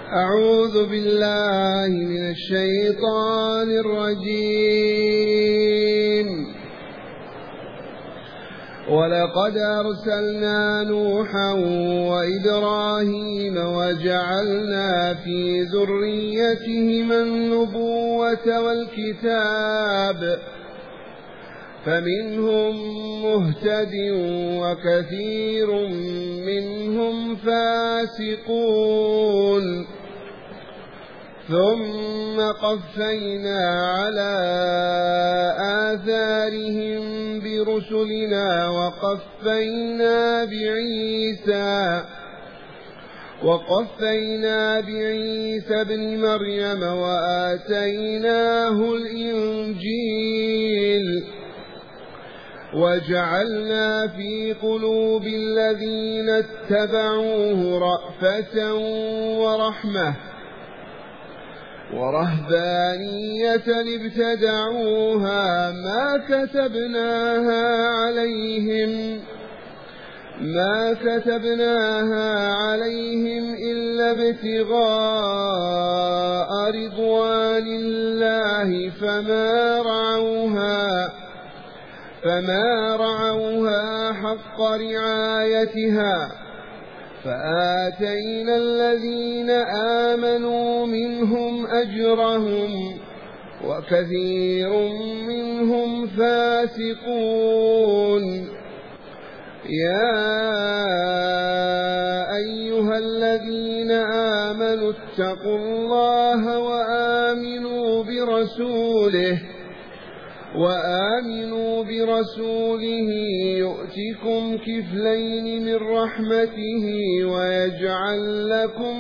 أعوذ بالله من الشيطان الرجيم. ولقد أرسلنا نوحا وإبراهيم وجعلنا في ذريتهما النبوة والكتاب فمنهم مهتد وكثير منهم فاسقون. ثم قفينا على آثارهم برسلنا وقفينا بعيسى ابن مريم وآتيناه الإنجيل وجعلنا في قلوب الذين اتبعوه رأفة ورحمة ورهبانية ابتدعوها ما كتبناها عليهم إلا ابتغاء رضوان الله فما رعوها حق رعايتها. فآتينا الذين آمنوا منهم أجرهم وكثير منهم فاسقون. يا أيها الذين آمنوا اتقوا الله وآمنوا برسوله يؤتكم كفلين من رحمته ويجعل لكم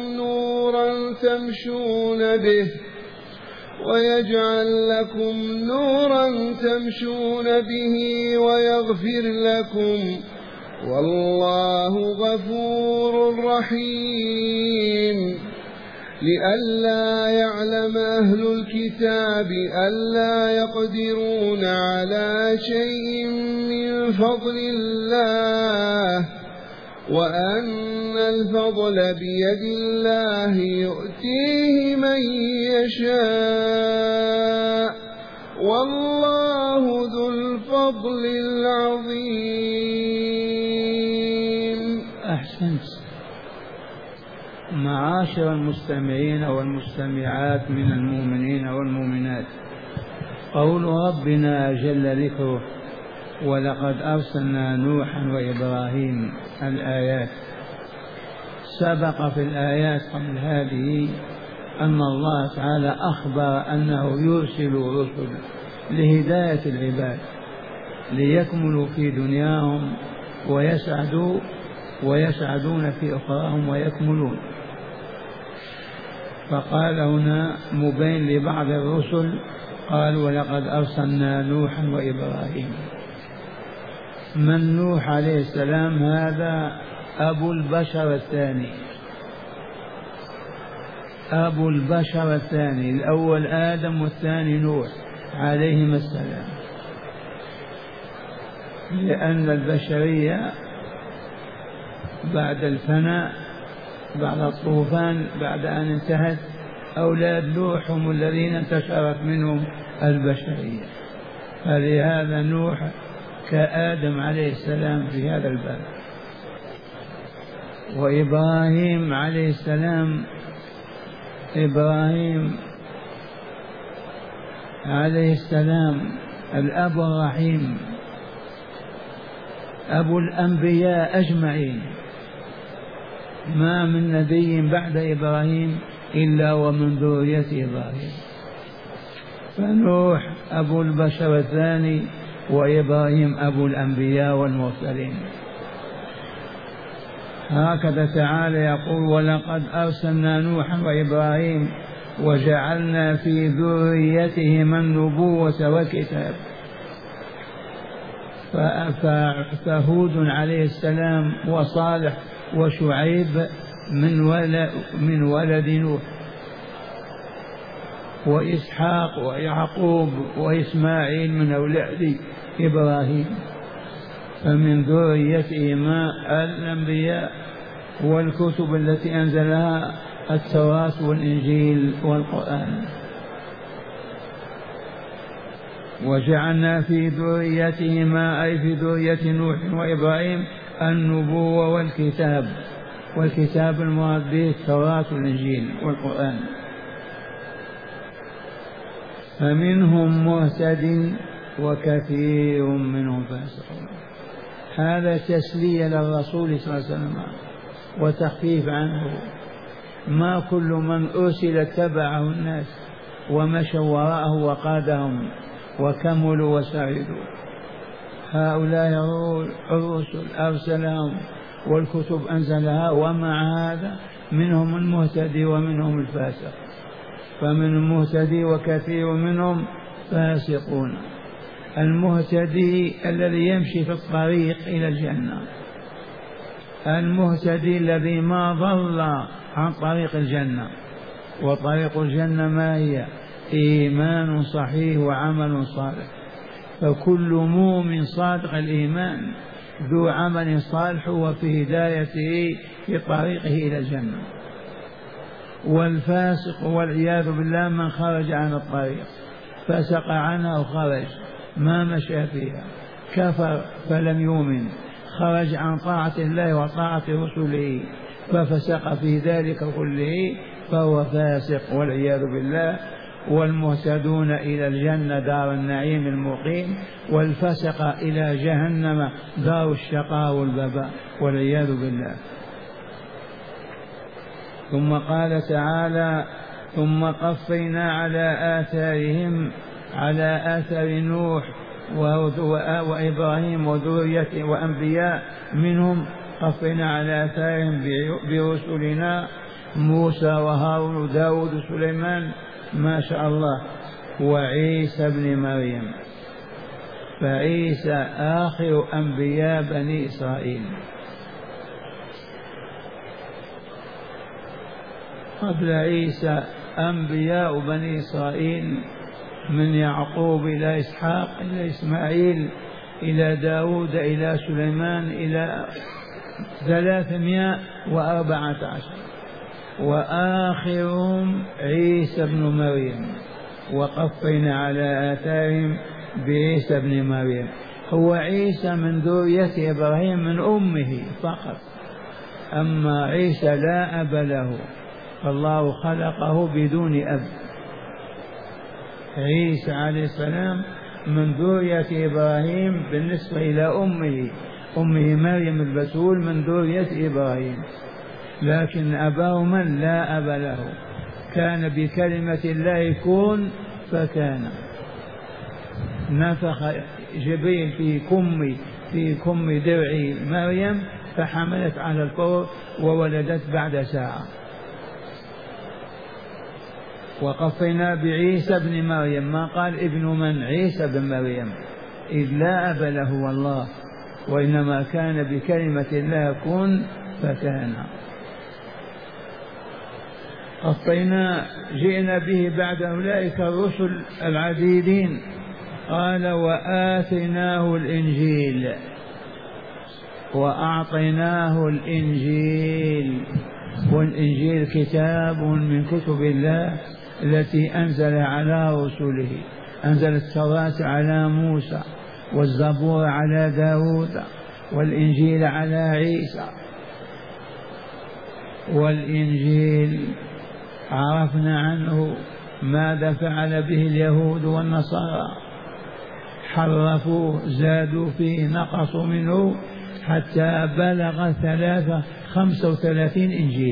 نورا تمشون به ويغفر لكم والله غفور رحيم. لئلا يعلم أهل الكتاب ألا يقدرون على شيء من فضل الله وأن الفضل بيد الله يؤتيه من يشاء والله ذو الفضل العظيم. أحسنت. معاشر المستمعين والمستمعات من المؤمنين والمؤمنات، قول ربنا جل ذكره ولقد أرسلنا نوحا وإبراهيم الآيات. سبق في الآيات قبل هذه أن الله تعالى أخبر أنه يرسل رسل لهداية العباد ليكملوا في دنياهم ويسعدون في أخراهم ويكملون. فقال هنا مبين لبعض الرسل، قال ولقد أرسلنا نوحا وإبراهيم. من نوح عليه السلام؟ هذا أبو البشر الثاني، الأول آدم والثاني نوح عليهما السلام، لأن البشرية بعد الفناء بعد الطوفان بعد أن انتهت أولاد نوح هم الذين انتشرت منهم البشرية. فلهذا نوح كآدم عليه السلام في هذا الباب. وإبراهيم عليه السلام، إبراهيم عليه السلام الأب الرحيم، أبو الأنبياء أجمعين، ما من نبي بعد إبراهيم إلا ومن ذرية إبراهيم. فنوح أبو البشر الثاني وإبراهيم أبو الأنبياء والمرسلين. هكذا تعالى يقول ولقد أرسلنا نوحا وإبراهيم وجعلنا في ذريتهما النبوة والكتاب. فهود عليه السلام وصالح وشعيب من ولد نوح، وإسحاق ويعقوب وإسماعيل من أولاد إبراهيم، فمن ذريتهما الأنبياء والكتب التي أنزلها التوراة والإنجيل والقرآن. وجعلنا في ذريتهما أي في ذرية نوح وإبراهيم النبوة والكتاب المراد به التوراة والإنجيل والقرآن. فمنهم مهتد وكثير منهم فاسقون. هذا تسلية للرسول صلى الله عليه وسلم وتخفيف عنه. ما كل من أرسل اتبعه الناس ومشوا وراءه وقادهم وكملوا وسعدوا. هؤلاء الرسل أرسلهم والكتب أنزلها، ومع هذا منهم المهتدي ومنهم الفاسق. فمن المهتدي وكثير منهم فاسقون. المهتدي الذي يمشي في الطريق إلى الجنة، المهتدي الذي ما ضل عن طريق الجنة. وطريق الجنة ما هي؟ إيمان صحيح وعمل صالح. فكل مؤمن صادق الإيمان ذو عمل صالح وفي هدايته في طريقه إلى الجنة. والفاسق والعياذ بالله من خرج عن الطريق، فسق عنها وخرج، ما مشى فيها، كفر فلم يؤمن، خرج عن طاعة الله وطاعة رسله ففسق في ذلك كله، فهو فاسق والعياذ بالله. والمهتدون إلى الجنة دار النعيم المقيم، والفسق إلى جهنم دار الشقاء والبباء والعياذ بالله. ثم قال تعالى: ثم قفينا على آثارهم، على آثار نوح وإبراهيم وذريته وأنبياء منهم، قفينا على آثارهم برسلنا موسى وهارون وداود وسليمان ما شاء الله، وعيسى بن مريم. فعيسى آخر أنبياء بني إسرائيل. قبل عيسى أنبياء بني إسرائيل من يعقوب إلى إسحاق إلى إسماعيل إلى داود إلى سليمان إلى 314، وآخرهم عيسى بن مريم. وقفينا على آثارهم بعيسى بن مريم. هو عيسى من ذرية إبراهيم من أمه فقط، أما عيسى لا أب له، فالله خلقه بدون أب. عيسى عليه السلام من ذرية إبراهيم بالنسبة إلى أمه مريم البتول من ذرية إبراهيم، لكن أباه من؟ لا أب له. كان بكلمة الله كن فكان. نفخ جبريل في كم درع مريم فحملت على الكور وولدت بعد ساعة. وقفينا بعيسى بن مريم، ما قال ابن من؟ عيسى بن مريم، إذ لا أب له والله، وإنما كان بكلمة الله كن فكان. قفينا جئنا به بعد أولئك الرسل العديدين. قال: وآتيناه الإنجيل، وأعطيناه الإنجيل. والإنجيل كتاب من كتب الله التي أنزل على رسله. أنزل التوراة على موسى، والزبور على داود، والإنجيل على عيسى. والإنجيل عرفنا عنه ماذا فعل به اليهود والنصارى، حرفوه، زادوا فيه، نقصوا منه، حتى بلغ 35 إنجيل،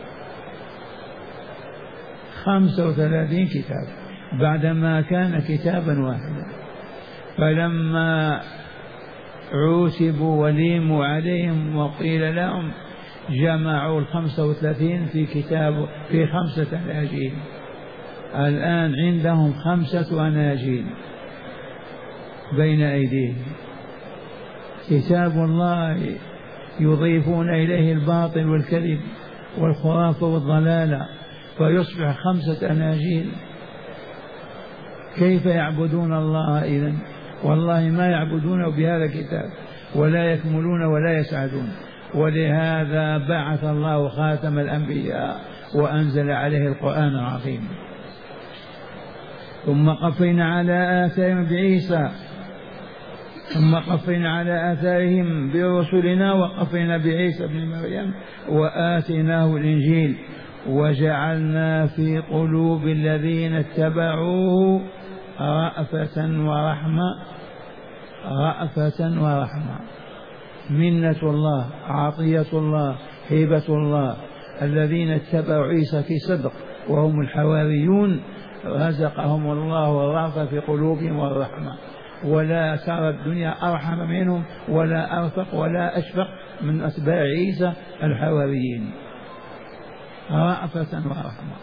35 كتاب بعدما كان كتابا واحدا. فلما عوسبوا وليموا عليهم وقيل لهم، جمعوا 35 في كتاب في 5 أناجيل. الآن عندهم 5 أناجيل بين أيديهم، كتاب الله يضيفون إليه الباطل والكذب والخرافة والضلالة، فيصبح 5 أناجيل. كيف يعبدون الله إذن؟ والله ما يعبدونه بهذا الكتاب، ولا يكملون ولا يسعدون. ولهذا بعث الله خاتم الأنبياء وأنزل عليه القرآن العظيم. ثم قفينا على آثارهم بعيسى، ثم قفينا على آثارهم برسلنا وقفينا بعيسى ابن مريم وآتيناه الإنجيل وجعلنا في قلوب الذين اتبعوه رأفة ورحمة. منة الله، عطية الله، هبة الله. الذين اتبعوا عيسى في صدق وهم الحواريون رزقهم الله الرأفة في قلوبهم والرحمة، ولا ترى الدنيا أرحم منهم ولا أرفق ولا أشفق من أتباع عيسى الحواريين، رأفة ورحمة.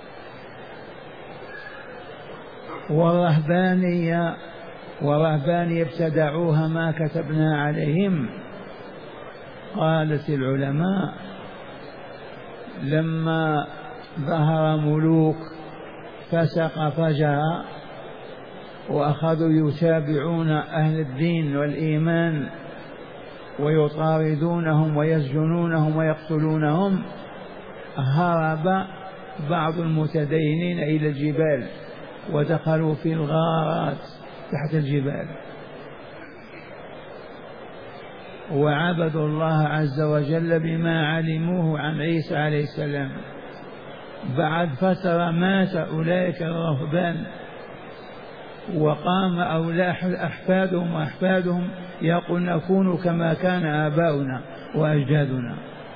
ورهبانية ابتدعوها ما كتبنا عليهم. قالت العلماء لما ظهر ملوك فسق فجر وأخذوا يتابعون أهل الدين والإيمان ويطاردونهم ويسجنونهم ويقتلونهم، هرب بعض المتدينين إلى الجبال ودخلوا في الغارات تحت الجبال وعبدوا الله عز وجل بما علموه عن عيسى عليه السلام. بعد فترة مات أولئك الرهبان وقام أحفادهم وأحفادهم يقول نكون كما كان آباؤنا وأجدادنا،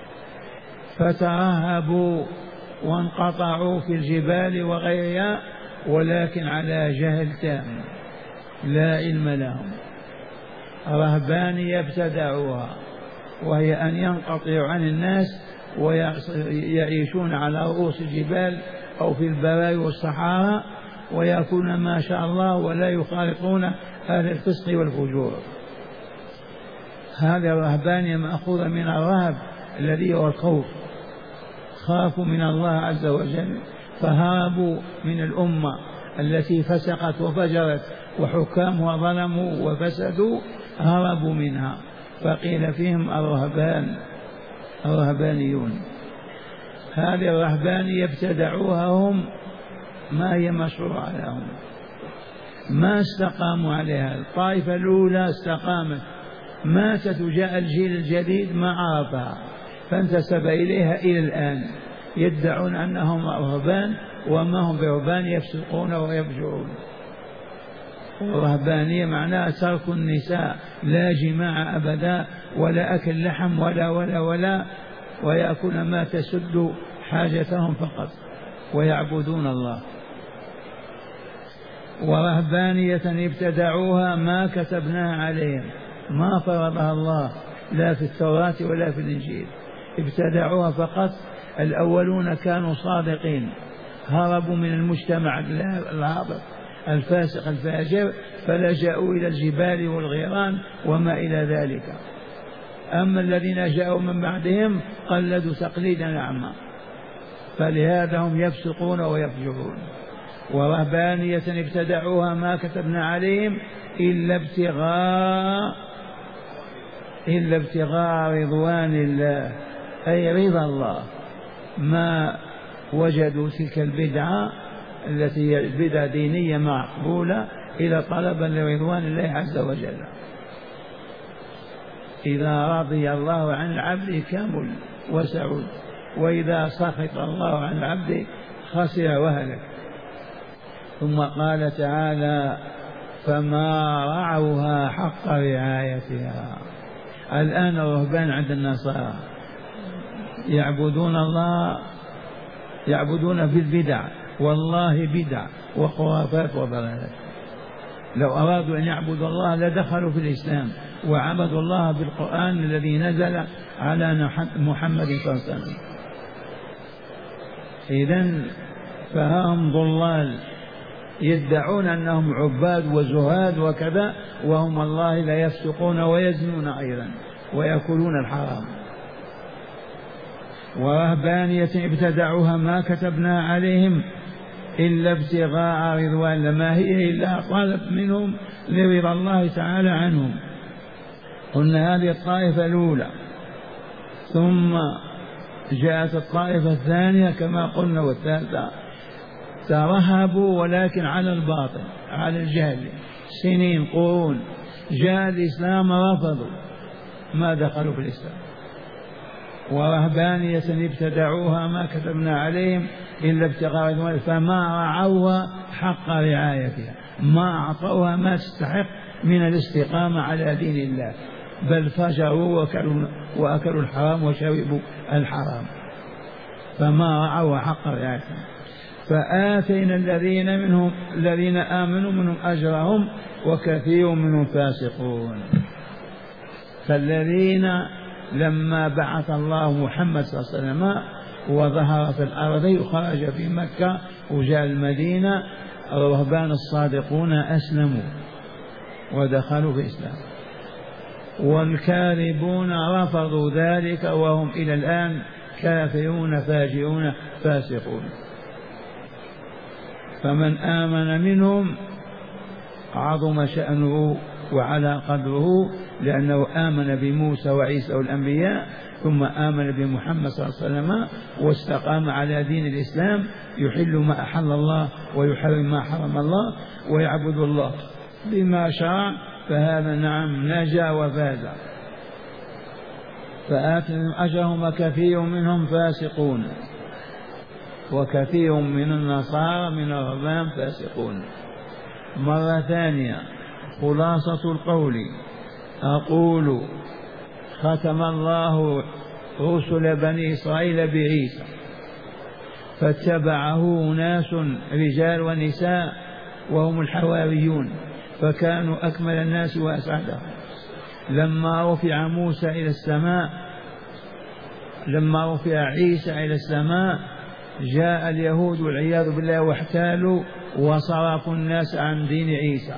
فترهبوا وانقطعوا في الجبال وغيرها، ولكن على جهل تام لا علم لهم. رهبانية ابتدعوها وهي أن ينقطعوا عن الناس ويعيشون على رؤوس الجبال أو في البراي والصحارى ويأكلون ما شاء الله ولا يخالطون أهل الفسق والفجور. هذه الرهبانية مأخوذة من الرهب الذي هو الخوف، خافوا من الله عز وجل فهربوا من الأمة التي فسقت وفجرت وحكامها ظلموا وفسدوا، هربوا منها فقيل فيهم الرهبانيون. هذه الرهبانية ابتدعوها هم، ما هي مشروعة لهم، ما استقاموا عليها. الطائفة الأولى استقامت، ماتت وجاء الجيل الجديد ما عرفها فانتسب إليها إلى الآن، يدعون أنهم رهبان وما هم برهبان، يفسقون ويفجرون. الرهبانية معناها ترك النساء، لا جماع أبدا ولا أكل لحم ولا ويأكل ما تسد حاجتهم فقط ويعبدون الله. ورهبانية ابتدعوها ما كتبناها عليهم، ما فرضها الله لا في التوراة ولا في الإنجيل، ابتدعوها فقط. الأولون كانوا صادقين، هربوا من المجتمع الهابط الفاسق الفاجر فلجأوا إلى الجبال والغيران وما إلى ذلك. أما الذين جاءوا من بعدهم قلدوا تقليدا أعمى، فلهذا هم يفسقون ويفجرون. ورهبانية ابتدعوها ما كتبنا عليهم إلا ابتغاء رضوان الله، أي رضا الله. ما وجدوا تلك البدعة التي هي بدعة دينية مقبولة إلى طلبا لرضوان الله عز وجل. إذا رضي الله عن العبد كمل وسعود، وإذا سخط الله عن العبد خسر وهلك. ثم قال تعالى فما رعوها حق رعايتها. الآن الرهبان عند النصارى يعبدون الله، يعبدون في البدع، والله بدع وخرافات وضلالات. لو أرادوا أن يعبدوا الله لدخلوا في الإسلام وعبدوا الله بالقرآن الذي نزل على محمد صلى الله عليه وسلم. إذن فهم ضلال يدعون أنهم عباد وزهاد وكذا، وهم الله لا يفسقون ويزنون أيضا ويأكلون الحرام. ورهبانية ابتدعوها ما كتبنا عليهم إلا ابتغاء رضوان، ما هي إلا طلب منهم لرضا الله تعالى عنهم. قلنا هذه الطائفة الأولى. ثم جاءت الطائفة الثانية كما قلنا والثالثة، ترهبوا ولكن على الباطل على الجهل، سنين قرون، جاء الإسلام رفضوا، ما دخلوا في الإسلام. ورهبانية ابتدعوها ما كتبنا عليهم إلا ابتغاء، فما رعوها حق رعايتها، ما أعطوها ما تستحق من الاستقامة على دين الله، بل فجروا وأكلوا الحرام وشربوا الحرام، فما رعوا حق رعايتها. فآتينا الذين آمنوا منهم أجرهم وكثير منهم فاسقون. فالذين لما بعث الله محمد صلى الله عليه وسلم وظهر في الأرض وخرج في مكة وجاء المدينة، الرهبان الصادقون أسلموا ودخلوا في الإسلام، والكاذبون رفضوا ذلك وهم إلى الآن كافرون فاجرون فاسقون. فمن آمن منهم عظم شأنه وعلى قدره، لأنه آمن بموسى وعيسى والأنبياء، ثم آمن بمحمد صلى الله عليه وسلم واستقام على دين الإسلام، يحل ما أحل الله ويحرم ما حرم الله ويعبد الله بما شرع، فهذا نعم نجا وفاز. فآتهم أجرهم وكثير منهم فاسقون، وكثير من النصارى من الرهبان فاسقون. مرة ثانية خلاصة القول، أقول ختم الله رسل بني إسرائيل بعيسى، فاتبعه ناس رجال ونساء وهم الحواريون، فكانوا أكمل الناس وأسعدهم. لما رفع موسى إلى السماء، لما رفع عيسى إلى السماء، جاء اليهود والعياذ بالله واحتالوا وصرفوا الناس عن دين عيسى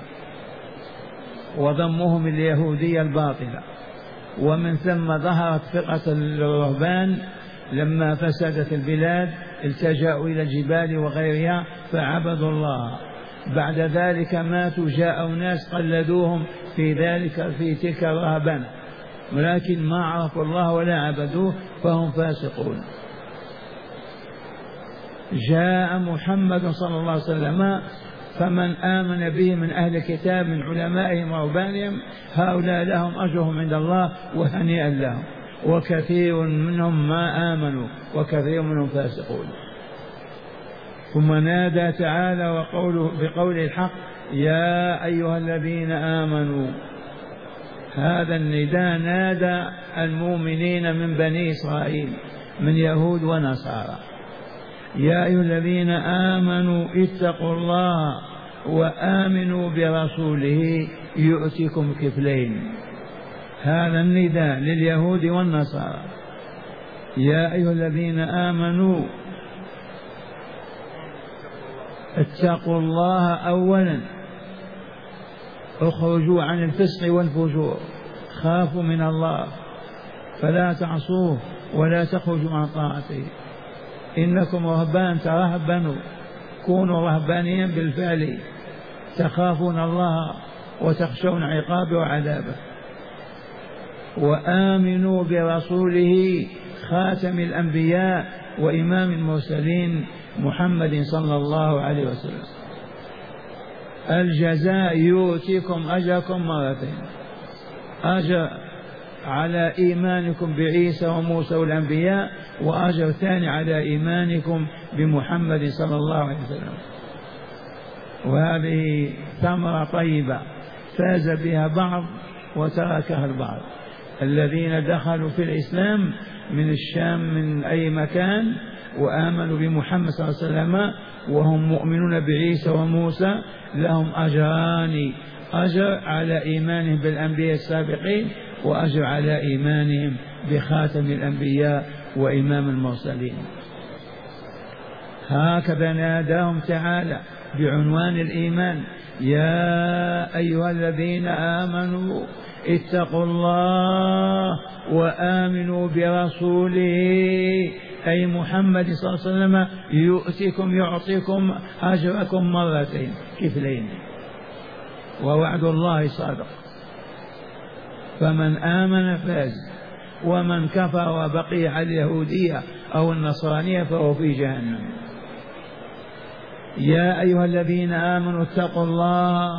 وضمهم اليهودية الباطلة، ومن ثم ظهرت فرقة الرهبان لما فسدت البلاد، التجأوا إلى الجبال وغيرها فعبدوا الله. بعد ذلك ماتوا، جاءوا ناس قلدوهم في ذلك في تلك الرهبنة، ولكن ما عرفوا الله ولا عبدوه فهم فاسقون. جاء محمد صلى الله عليه وسلم، فمن آمن به من أهل الكتاب من علمائهم ورهبانهم هؤلاء لهم أجرهم عند الله وهنيئا لهم، وكثير منهم ما آمنوا وكثير منهم فاسقون. ثم نادى تعالى بقوله الحق: يا أيها الذين آمنوا. هذا النداء نادى المؤمنين من بني إسرائيل من يهود ونصارى: يا أيها الذين آمنوا اتقوا الله وآمنوا برسوله يؤتكم كفلين. هذا النداء لليهود والنصارى: يا أيها الذين آمنوا اتقوا الله أولا، اخرجوا عن الفسق والفجور، خافوا من الله فلا تعصوه ولا تخرجوا عن طاعته. إنكم رهبان ترهبنوا، كونوا رهبانيا بالفعل، تخافون الله وتخشون عقابه وعذابه. وآمنوا برسوله خاتم الأنبياء وإمام المرسلين محمد صلى الله عليه وسلم. الجزاء يؤتيكم أجركم مرتين: أجر على إيمانكم بعيسى وموسى والأنبياء، وأجر ثاني على إيمانكم بمحمد صلى الله عليه وسلم. وهذه ثمرة طيبة فاز بها بعض وتركها البعض. الذين دخلوا في الإسلام من الشام من أي مكان وآمنوا بمحمد صلى الله عليه وسلم وهم مؤمنون بعيسى وموسى لهم أجران: أجر على إيمانهم بالأنبياء السابقين، وأجر على إيمانهم بخاتم الأنبياء وإمام المرسلين. هكذا ناداهم تعالى بعنوان الإيمان: يا أيها الذين آمنوا اتقوا الله وآمنوا برسوله، أي محمد صلى الله عليه وسلم، يعطيكم أجركم مرتين كفلين، ووعد الله صادق. فمن آمن فاز، ومن كفر وبقي على اليهودية أو النصرانية فهو في جهنم. يا أيها الذين آمنوا اتقوا الله.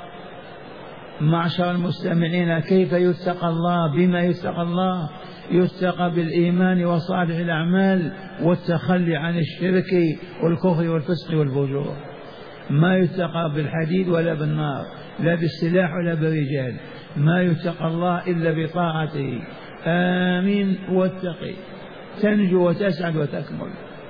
معشر المستمعين، كيف يتقى الله؟ بما يتقى الله؟ يتقى بالإيمان وصالح الأعمال والتخلي عن الشرك والكفر والفسق والفجور. ما يتقى بالحديد ولا بالنار، لا بالسلاح ولا بالرجال. ما يتقى الله إلا بطاعته. آمين واتقي تنجو وتسعد وتكمل.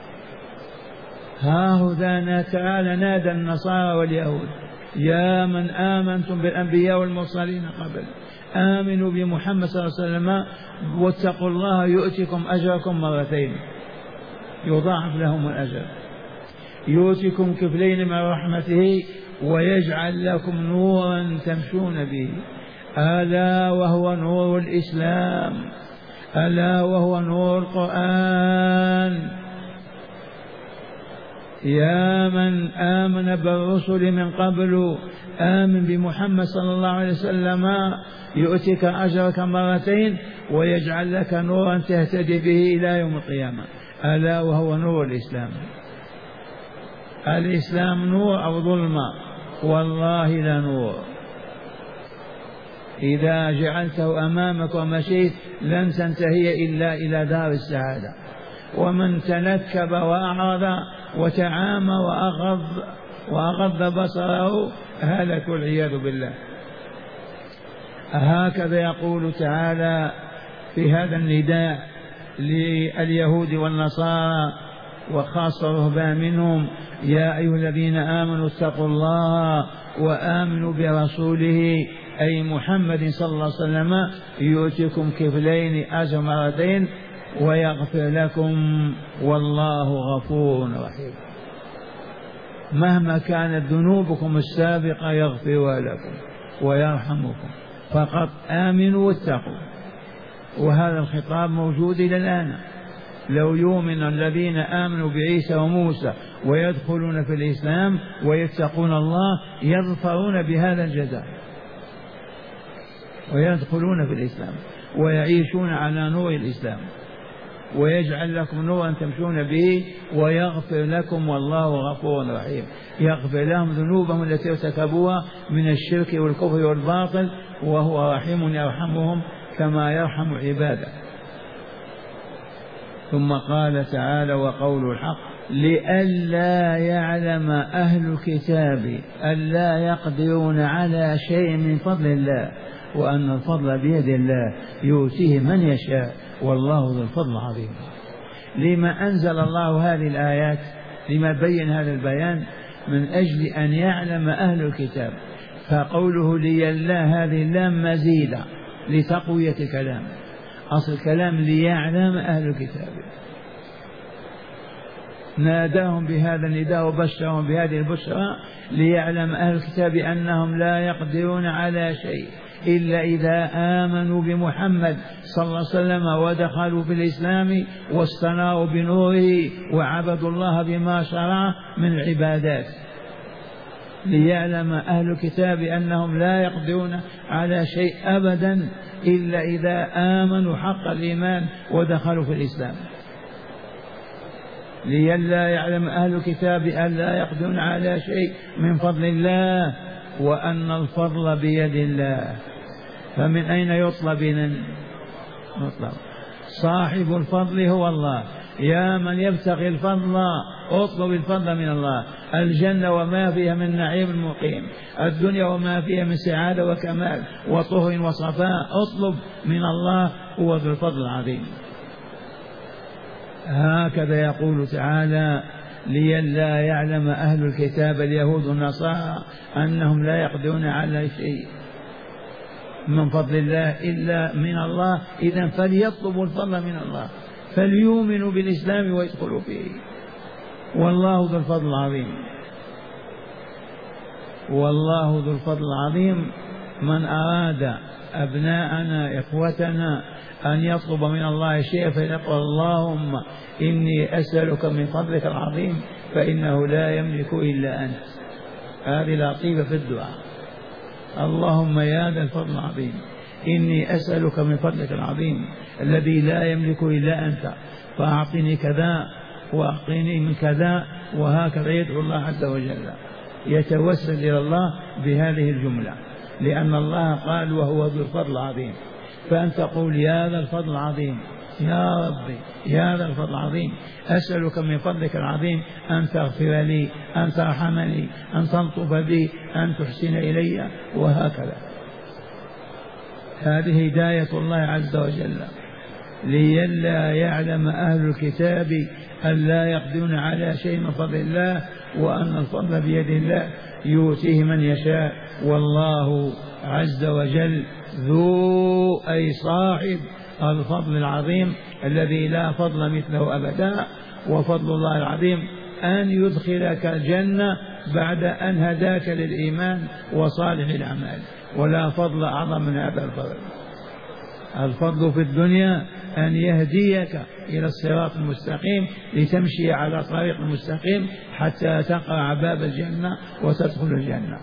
هاهذا تعالى نادى النصارى واليهود: يا من آمنتم بالأنبياء والمرسلين قبل، آمنوا بمحمد صلى الله عليه وسلم واتقوا الله يؤتكم أجركم مرتين، يضاعف لهم الأجر، يؤتكم كفلين من رحمته ويجعل لكم نورا تمشون به. ألا وهو نور الإسلام، ألا وهو نور القرآن. يا من آمن بالرسل من قبل، آمن بمحمد صلى الله عليه وسلم يؤتك أجرك مرتين ويجعل لك نورا تهتدي به إلى يوم القيامة. ألا وهو نور الإسلام. الإسلام نور أو ظلمة؟ والله لا نور. إذا جعلته أمامك ومشيت لن تنتهي إلا إلى دار السعادة. ومن تنكب وأعرض وتعامى وأغض بصره هلك والعياذ بالله. هكذا يقول تعالى في هذا النداء لليهود والنصارى وخاصة الرهبان منهم: يا أيها الذين آمنوا اتقوا الله وآمنوا برسوله، أي محمد صلى الله عليه وسلم، يؤتكم كفلين أجر مرتين ويغفر لكم والله غفور رحيم. مهما كانت ذنوبكم السابقة يغفرها لكم ويرحمكم، فقط آمنوا واتقوا. وهذا الخطاب موجود إلى الآن. لو يؤمن الذين آمنوا بعيسى وموسى ويدخلون في الإسلام ويتقون الله يظفرون بهذا الجزاء، ويدخلون في الإسلام ويعيشون على نور الإسلام، ويجعل لكم نورا تمشون به ويغفر لكم والله غفور رحيم. يغفر لهم ذنوبهم التي ارتكبوها من الشرك والكفر والباطل، وهو رحيم يرحمهم كما يرحم عباده. ثم قال تعالى: وقول الحق: لئلا يعلم أهل الكتاب ألا يقدرون على شيء من فضل الله وأن الفضل بيد الله يؤتيه من يشاء والله ذو الفضل العظيم. لما أنزل الله هذه الآيات؟ لما بين هذا البيان؟ من أجل أن يعلم أهل الكتاب. فقوله لئلا هذه اللام مزيدة لتقوية الكلام. أصل الكلام ليعلم أهل الكتاب. ناداهم بهذا النداء وبشرهم بهذه البشرى ليعلم أهل الكتاب أنهم لا يقدرون على شيء إلا إذا آمنوا بمحمد صلى الله عليه وسلم ودخلوا في الإسلام واستناروا بنوره وعبدوا الله بما شرع من العبادات. ليعلم أهل الكتاب أنهم لا يقدرون على شيء أبدا إلا إذا آمنوا حق الإيمان ودخلوا في الإسلام. لئلا يعلم أهل الكتاب أن لا يقدرون على شيء من فضل الله وأن الفضل بيد الله. فمن أين يطلب؟ صاحب الفضل هو الله. يا من يبتغي الفضل اطلب الفضل من الله. الجنة وما فيها من نعيم مقيم، الدنيا وما فيها من سعادة وكمال وطهر وصفاء، اطلب من الله، هو ذو الفضل العظيم. هكذا يقول تعالى: لئلا يعلم أهل الكتاب اليهود والنصارى أنهم لا يقدرون على شيء من فضل الله إلا من الله. إذن فليطلبوا الفضل من الله، فليؤمنوا بالإسلام ويدخلوا فيه، والله ذو الفضل العظيم. والله ذو الفضل العظيم. من أراد أبناءنا إخوتنا أن يطلب من الله شيئا فليقل: اللهم إني أسألك من فضلك العظيم فإنه لا يملك إلا أنت. هذه لطيفة في الدعاء: اللهم يا ذا الفضل العظيم إني أسألك من فضلك العظيم الذي لا يملك إلا أنت فأعطني كذا وأعطيني من كذا، وهكذا يدعو الله عز وجل، يتوسل إلى الله بهذه الجملة، لأن الله قال وهو ذو الفضل العظيم. فأنت تقول يا ذا الفضل العظيم، يا ربي يا ذا الفضل العظيم، أسألك من فضلك العظيم أن تغفر لي، أن ترحمني، أن تلطف بي، أن تحسن إلي، وهكذا. هذه هداية الله عز وجل، لئلا يعلم أهل الكتاب أن لا يقدرون على شيء من فضل الله، وأن الفضل بيد الله يؤتيه من يشاء، والله عز وجل ذو أي صاحب الفضل العظيم الذي لا فضل مثله أبدا. وفضل الله العظيم أن يدخلك الجنة بعد أن هداك للإيمان وصالح الأعمال، ولا فضل أعظم من هذا الفضل. الفضل في الدنيا أن يهديك إلى الصراط المستقيم لتمشي على طريق المستقيم حتى تقع باب الجنة وتدخل الجنة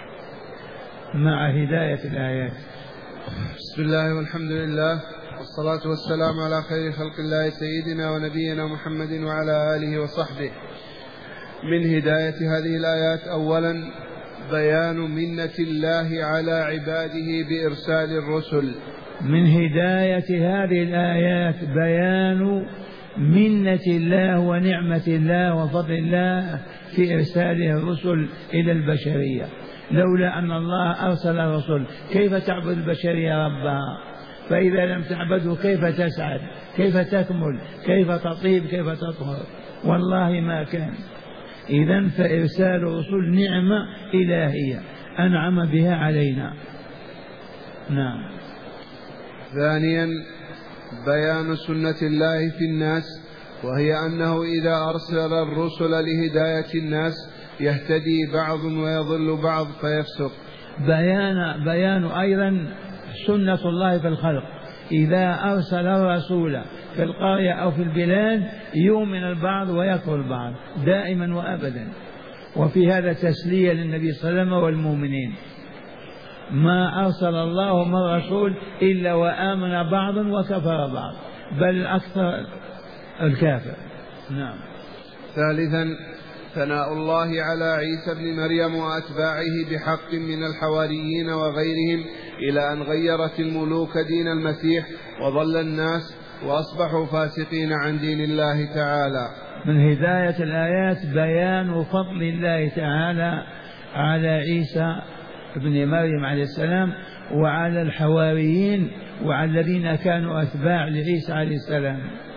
مع هداية الآيات. بسم الله والحمد لله والصلاة والسلام على خير خلق الله سيدنا ونبينا محمد وعلى آله وصحبه. من هداية هذه الآيات أولا بيان منة الله على عباده بإرسال الرسل. من هداية هذه الآيات بيان منة الله ونعمة الله وفضل الله في إرساله الرسل إلى البشرية. لولا أن الله أرسل الرسل كيف تعبد البشرية ربها؟ فإذا لم تعبده كيف تسعد؟ كيف تكمل؟ كيف تطيب؟ كيف تطهر؟ والله ما كان. إذن فإرسال الرسل نعمة إلهية أنعم بها علينا. نعم. ثانيا بيان سنة الله في الناس، وهي أنه إذا أرسل الرسل لهداية الناس يهتدي بعض ويضل بعض فيفسق. بيان أيضا سنة الله في الخلق، إذا أرسل الرسول في القرية أو في البلاد يؤمن البعض ويكفر البعض دائما وأبدا. وفي هذا تسلية للنبي صلى الله عليه وسلم والمؤمنين، ما أرسل الله من رسول إلا وآمن بعض وكفر بعض، بل أكثر الكافر. نعم. ثالثا ثناء الله على عيسى بن مريم وأتباعه بحق من الحواريين وغيرهم، إلى أن غيرت الملوك دين المسيح وضل الناس وأصبحوا فاسقين عن دين الله تعالى. من هداية الآيات بيان فضل الله تعالى على عيسى ابن مريم عليه السلام وعلى الحواريين وعلى الذين كانوا أتباع لعيسى عليه السلام.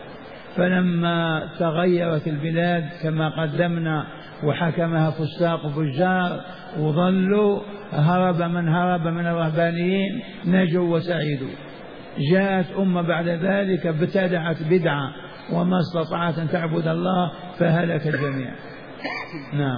فلما تغيرت البلاد كما قدمنا وحكمها فساق وفجار وضلوا، هرب من هرب من الرهبانيين نجوا وسعيدوا. جاءت أمة بعد ذلك ابتدعت بدعة وما استطاعت أن تعبد الله فهلك الجميع. نعم.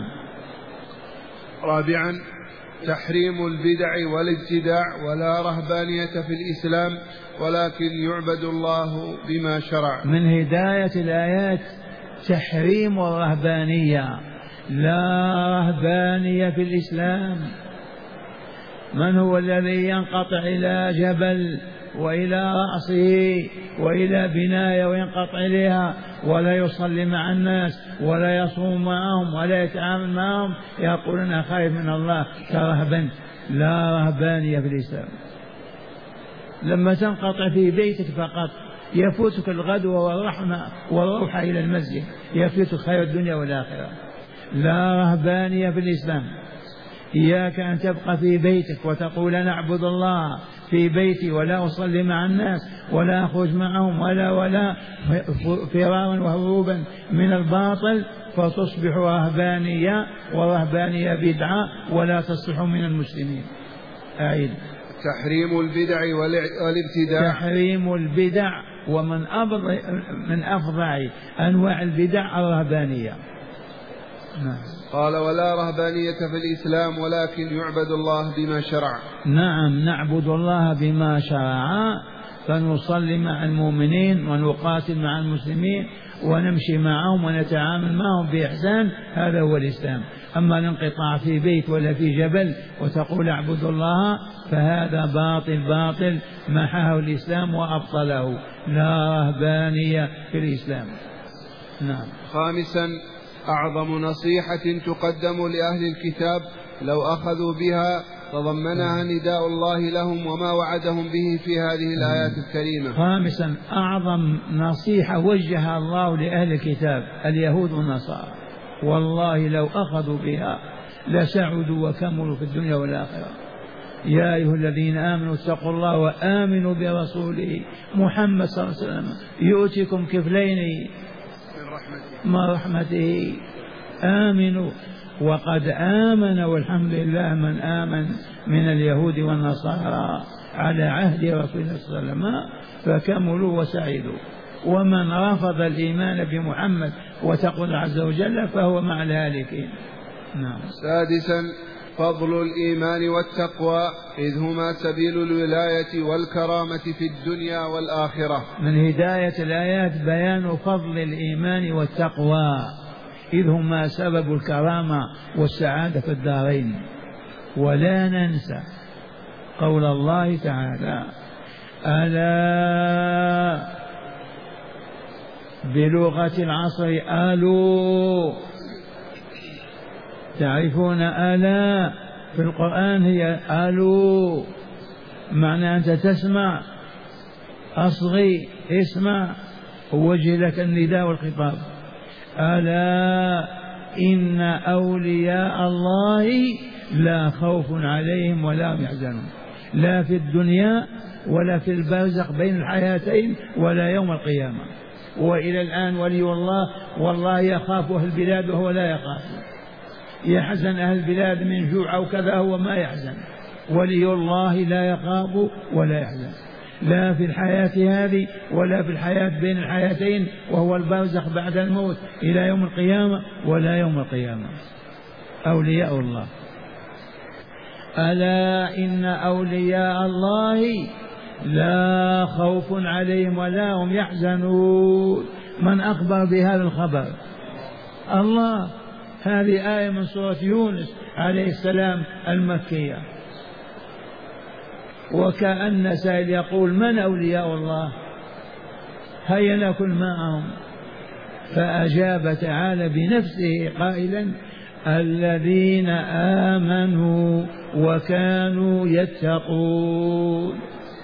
رابعا تحريم البدع والابتداع، ولا رهبانية في الإسلام ولكن يعبد الله بما شرع. من هداية الآيات تحريم الرهبانية، لا رهبانية في الإسلام. من هو الذي ينقطع إلى جبل وإلى رأسه وإلى بناية وينقطع إليها ولا يصلي مع الناس ولا يصوم معهم ولا يتعامل معهم يقول أنا خايف من الله كرهبان؟ لا رهبانية في الإسلام. لما تنقطع في بيتك فقط يفوتك الغدوة والرحمة والروح إلى المسجد، يفوتك خير الدنيا والآخرة. لا رهبانية في الإسلام. إياك أن تبقى في بيتك وتقول أنا أعبد الله في بيتي ولا أصلي مع الناس ولا أخرج معهم ولا فرارا وهروبا من الباطل، فتصبح رهبانية، ورهبانية بدعة ولا تصلح من المسلمين. أعيد. تحريم البدع والابتداع. تحريم البدع، ومن أفظع أنواع البدع الرهبانية. نعم. قال ولا رهبانية في الإسلام ولكن يعبد الله بما شرع. نعم، نعبد الله بما شرع، فنصلي مع المؤمنين ونقاتل مع المسلمين ونمشي معهم ونتعامل معهم بإحسان، هذا هو الإسلام. أما الانقطاع في بيت ولا في جبل وتقول اعبد الله فهذا باطل محاه الإسلام وأبطله، لا رهبانية في الإسلام. نعم. خامسا، أعظم نصيحة تقدم لأهل الكتاب لو أخذوا بها تضمنها نداء الله لهم وما وعدهم به في هذه الآيات الكريمة. خامسا، أعظم نصيحة وجهها الله لأهل الكتاب اليهود والنصارى، والله لو أخذوا بها لسعدوا وكملوا في الدنيا والآخرة. يا أيها الذين آمنوا اتقوا الله وآمنوا برسوله محمد صلى الله عليه وسلم يؤتكم كفلين من رحمته. آمنوا. وقد آمن والحمد لله من آمن من اليهود والنصارى على عهد رسول الله صلى الله عليه وسلم فكملوا وسعدوا، ومن رفض الإيمان بمحمد وتقوى الله عز وجل فهو مع الهالكين. نعم. سادسا، فضل الإيمان والتقوى إذ هما سبيل الولاية والكرامة في الدنيا والآخرة. من هداية الآيات بيان فضل الإيمان والتقوى إذ هما سبب الكرامة والسعادة في الدارين. ولا ننسى قول الله تعالى: ألا بلغة العصر آلوا. تعرفون ألا في القرآن هي آلوا، معنى أنت تسمع، أصغي اسمع، ووجه لك النداء والخطاب. ألا إن أولياء الله لا خوف عليهم ولا هم يحزنون، لا في الدنيا ولا في البرزخ بين الحياتين ولا يوم القيامة. وإلى الآن ولي الله والله يخاف أهل البلاد وهو لا يخاف، يحزن أهل البلاد من جوع أو كذا هو ما يحزن. ولي الله لا يخاف ولا يحزن، لا في الحياة هذه ولا في الحياة بين الحياتين وهو البرزخ بعد الموت إلى يوم القيامة ولا يوم القيامة. أولياء الله. ألا إن أولياء الله لا خوف عليهم ولا هم يحزنون. من أخبر بهذا الخبر؟ الله. هذه آية من سورة يونس عليه السلام المكية. وكأن سائل يقول: من أولياء الله؟ هيا نأكل معهم. فأجاب تعالى بنفسه قائلا: الذين آمنوا وكانوا يتقون.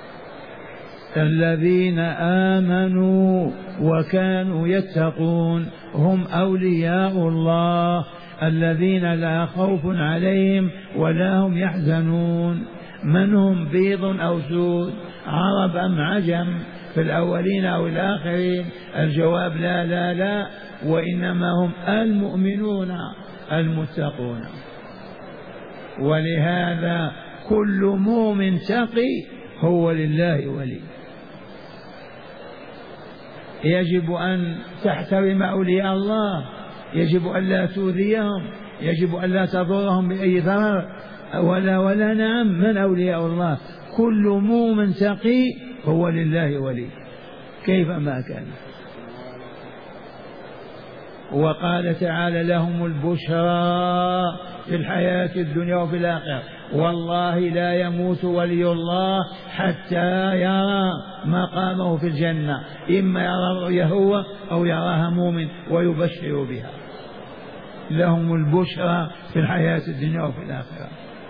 الذين آمنوا وكانوا يتقون هم أولياء الله الذين لا خوف عليهم ولا هم يحزنون. من هم؟ بيض أو سود، عرب أم عجم، في الأولين أو الآخرين؟ الجواب لا لا لا، وإنما هم المؤمنون المتقون. ولهذا كل مؤمن تقي هو لله ولي. يجب أن تحترم أولياء الله، يجب أن لا تؤذيهم، يجب أن لا تضرهم بأي ضرر. ولا نعم، من أولياء الله؟ كل مؤمن تقي هو لله ولي كيفما كان. وقال تعالى: لهم البشرى في الحياة الدنيا وفي الآخرة، والله لا يموت ولي الله حتى يرى مقامه في الجنة، إما يرى الرؤيا هو أو يراها مؤمن ويبشر بها. لهم البشرى في الحياة الدنيا وفي الآخرة.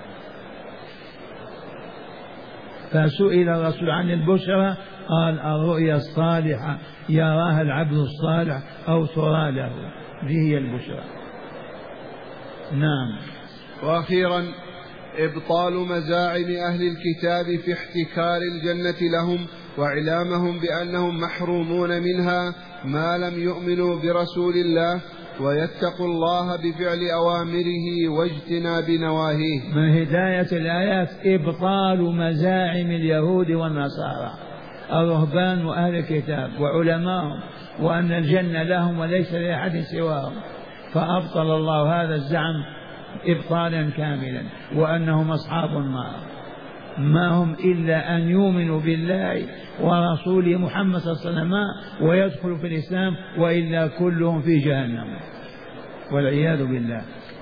فسئل الرسول عن البشرى قال: الرؤيا الصالحة يراها العبد الصالح أو ترى له، دي هي البشرى. نعم. وأخيرا، إبطال مزاعم أهل الكتاب في احتكار الجنة لهم وإعلامهم بأنهم محرومون منها ما لم يؤمنوا برسول الله ويتقوا الله بفعل أوامره واجتناب نواهيه. من هداية الآيات إبطال مزاعم اليهود والنصارى، الرهبان وأهل الكتاب وعلماءهم، وأن الجنة لهم وليس لأحد سواهم. فأبطل الله هذا الزعم إبطالا كاملا، وأنهم أصحاب النار، ما هم إلا أن يؤمنوا بالله ورسوله محمد صلى الله عليه وسلم ويدخلوا في الإسلام، وإلا كلهم في جهنم والعياذ بالله.